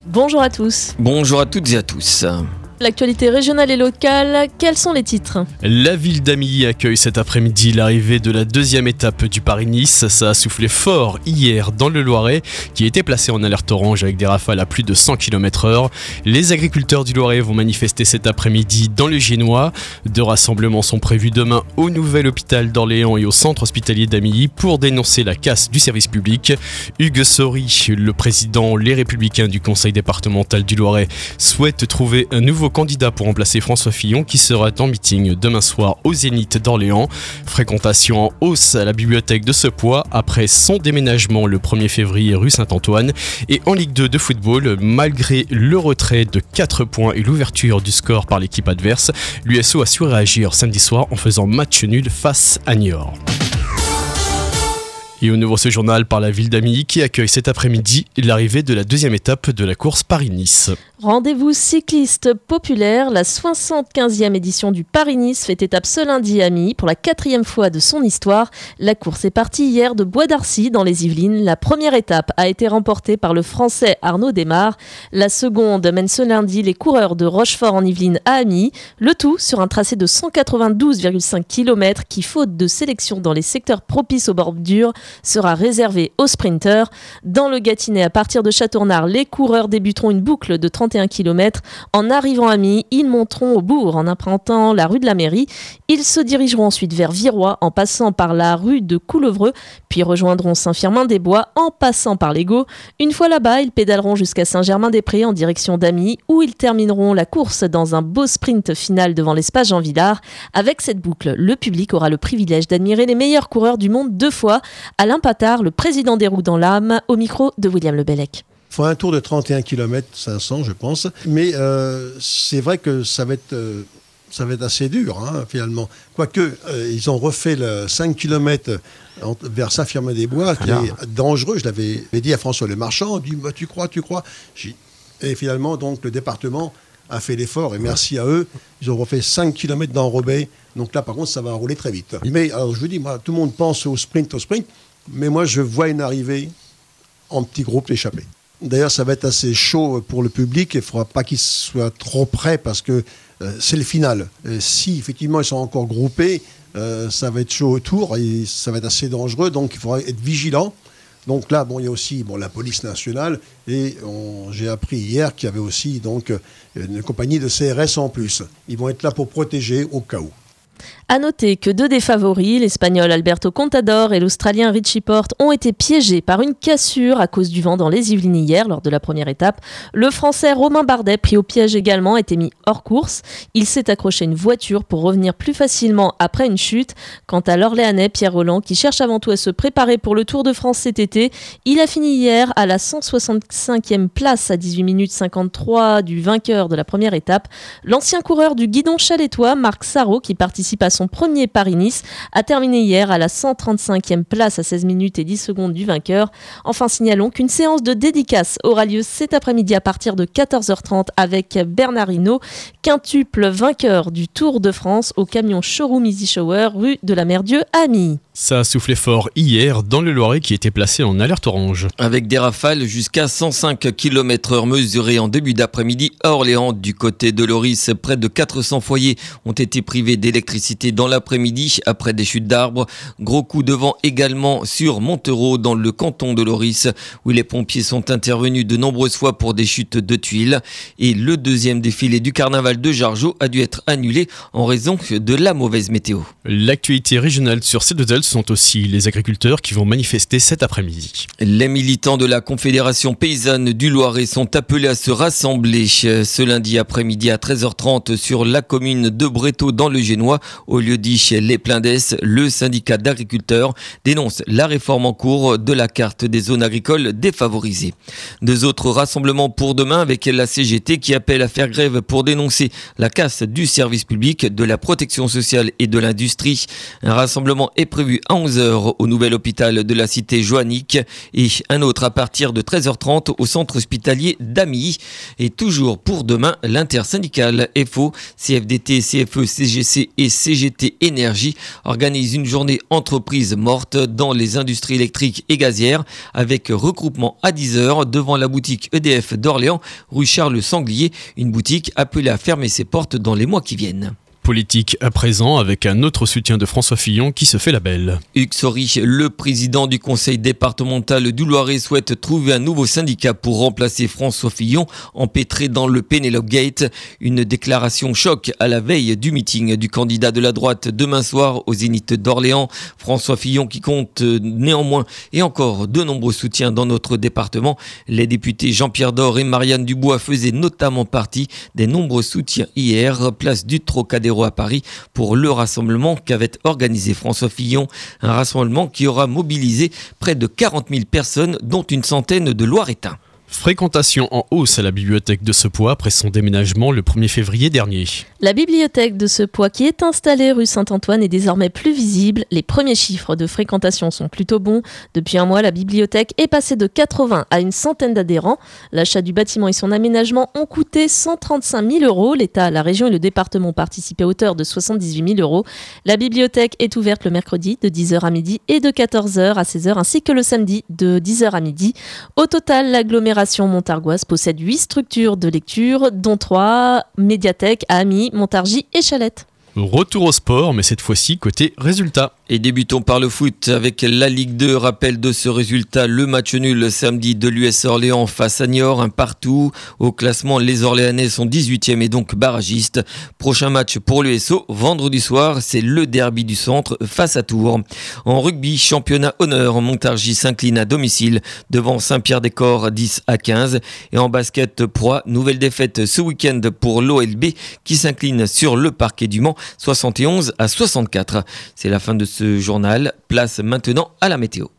Bonjour à tous. Bonjour à toutes et à tous. L'actualité régionale et locale, quels sont les titres ? La ville d'Amilly accueille cet après-midi l'arrivée de la deuxième étape du Paris-Nice. Ça a soufflé fort hier dans le Loiret, qui était placé en alerte orange avec des rafales à plus de 100 km/h. Les agriculteurs du Loiret vont manifester cet après-midi dans le Génois. 2 rassemblements sont prévus demain au nouvel hôpital d'Orléans et au centre hospitalier d'Amilly pour dénoncer la casse du service public. Hugues Saury, le président Les Républicains du conseil départemental du Loiret, souhaite trouver un nouveau candidat pour remplacer François Fillon qui sera en meeting demain soir au Zénith d'Orléans. Fréquentation en hausse à la bibliothèque de Sepoix après son déménagement le 1er février rue Saint-Antoine. Et en Ligue 2 de football, malgré le retrait de 4 points et l'ouverture du score par l'équipe adverse, l'USO a su réagir samedi soir en faisant match nul face à Niort. Et au nouveau ce journal par la ville d'Amilly qui accueille cet après-midi l'arrivée de la deuxième étape de la course Paris-Nice. Rendez-vous cycliste populaire, la 75e édition du Paris-Nice fait étape ce lundi à Amilly pour la 4e fois de son histoire. La course est partie hier de Bois d'Arcy dans les Yvelines. La première étape a été remportée par le Français Arnaud Desmar. La seconde mène ce lundi les coureurs de Rochefort en Yvelines à Amilly. Le tout sur un tracé de 192,5 km qui, faute de sélection dans les secteurs propices aux bordures, sera réservé aux sprinteurs. Dans le Gâtinais, à partir de Châteaurnard, les coureurs débuteront une boucle de 31 km. En arrivant à Amilly, ils monteront au bourg en empruntant la rue de la Mairie. Ils se dirigeront ensuite vers Viroy en passant par la rue de Coulevreux, puis rejoindront Saint-Firmin-des-Bois en passant par l'Égo. Une fois là-bas, ils pédaleront jusqu'à Saint-Germain-des-Prés en direction d'Amilly où ils termineront la course dans un beau sprint final devant l'espace Jean Villard. Avec cette boucle, le public aura le privilège d'admirer les meilleurs coureurs du monde 2 fois. Alain Patard, le président des Roues dans l'âme, au micro de William Lebellec. Il faut un tour de 31 km 500, je pense. Mais c'est vrai que ça va être assez dur, finalement. Quoique, ils ont refait le 5 km vers Saint-Firmin-des-Bois, qui est dangereux. Je l'avais dit à François Lemarchand. Il dit « Tu crois ?» Et finalement, donc, le département a fait l'effort, et merci à eux. Ils ont refait 5 km d'enrobé. Donc là, par contre, ça va rouler très vite. Mais alors, je vous dis, moi, tout le monde pense au sprint. Mais moi, je vois une arrivée en petits groupes échappés. D'ailleurs, ça va être assez chaud pour le public. Il ne faudra pas qu'ils soient trop près parce que c'est le final. Si, effectivement, ils sont encore groupés, ça va être chaud autour et ça va être assez dangereux. Donc, il faudra être vigilant. Donc là, il y a aussi la police nationale et j'ai appris hier qu'il y avait aussi donc, une compagnie de CRS en plus. Ils vont être là pour protéger au cas où. À noter que 2 des favoris, l'Espagnol Alberto Contador et l'Australien Richie Porte, ont été piégés par une cassure à cause du vent dans les Yvelines hier lors de la première étape. Le Français Romain Bardet, pris au piège également, a été mis hors course. Il s'est accroché à une voiture pour revenir plus facilement après une chute. Quant à l'Orléanais Pierre Rolland, qui cherche avant tout à se préparer pour le Tour de France cet été, il a fini hier à la 165e place à 18 minutes 53 du vainqueur de la première étape. L'ancien coureur du guidon chalétois, Marc Sarrault, qui participe à son premier Paris-Nice, a terminé hier à la 135e place à 16 minutes et 10 secondes du vainqueur. Enfin, signalons qu'une séance de dédicace aura lieu cet après-midi à partir de 14h30 avec Bernard Hinault, quintuple vainqueur du Tour de France au camion Showroom Easy Shower rue de la Mer-Dieu à Amilly. Ça a soufflé fort hier dans le Loiret qui était placé en alerte orange. Avec des rafales jusqu'à 105 km/h mesurées en début d'après-midi à Orléans. Du côté de Loris, près de 400 foyers ont été privés d'électricité dans l'après-midi après des chutes d'arbres. Gros coup de vent également sur Montereau dans le canton de Loris où les pompiers sont intervenus de nombreuses fois pour des chutes de tuiles. Et le deuxième défilé du carnaval de Jargeau a dû être annulé en raison de la mauvaise météo. L'actualité régionale sur C2L sont aussi les agriculteurs qui vont manifester cet après-midi. Les militants de la Confédération paysanne du Loiret sont appelés à se rassembler ce lundi après-midi à 13h30 sur la commune de Bréteaux dans le Génois. Au lieu dit Les Plindes, le syndicat d'agriculteurs dénonce la réforme en cours de la carte des zones agricoles défavorisées. 2 autres rassemblements pour demain avec la CGT qui appelle à faire grève pour dénoncer la casse du service public, de la protection sociale et de l'industrie. Un rassemblement est prévu à 11h au nouvel hôpital de la cité Joannique et un autre à partir de 13h30 au centre hospitalier d'Amilly. Et toujours pour demain, l'intersyndicale FO, CFDT, CFE, CGC et CGT Énergie organise une journée entreprise morte dans les industries électriques et gazières avec regroupement à 10h devant la boutique EDF d'Orléans, rue Charles Sanglier, une boutique appelée à fermer ses portes dans les mois qui viennent. Politique à présent avec un autre soutien de François Fillon qui se fait la belle. Hugues Saury, le président du conseil départemental du Loiret, souhaite trouver un nouveau syndicat pour remplacer François Fillon, empêtré dans le Penelope Gate. Une déclaration choc à la veille du meeting du candidat de la droite demain soir au Zénith d'Orléans. François Fillon qui compte néanmoins et encore de nombreux soutiens dans notre département. Les députés Jean-Pierre Dor et Marianne Dubois faisaient notamment partie des nombreux soutiens hier, place du Trocadéro à Paris pour le rassemblement qu'avait organisé François Fillon. Un rassemblement qui aura mobilisé près de 40 000 personnes, dont une centaine de Loiretains. Fréquentation en hausse à la bibliothèque de Sepois après son déménagement le 1er février dernier. La bibliothèque de Sepois, qui est installée rue Saint-Antoine, est désormais plus visible. Les premiers chiffres de fréquentation sont plutôt bons. Depuis un mois, la bibliothèque est passée de 80 à une centaine d'adhérents. L'achat du bâtiment et son aménagement ont coûté 135 000 €. L'État, la région et le département participent à hauteur de 78 000 €. La bibliothèque est ouverte le mercredi de 10h à midi et de 14h à 16h, ainsi que le samedi de 10h à midi. Au total, l'agglomération montargoise possède 8 structures de lecture, dont 3 médiathèques à Amy, Montargis et Chalette. Retour au sport, mais cette fois-ci côté résultat. Et débutons par le foot avec la Ligue 2. Rappel de ce résultat, le match nul samedi de l'US Orléans face à Niort, un partout. Au classement, les Orléanais sont 18e et donc barragistes. Prochain match pour l'USO, vendredi soir, c'est le derby du centre face à Tours. En rugby, championnat honneur, Montargis s'incline à domicile devant Saint-Pierre-des-Corps 10-15. Et en basket Proie, nouvelle défaite ce week-end pour l'OLB qui s'incline sur le parquet du Mans 71-64. C'est la fin de ce journal. Place maintenant à la météo.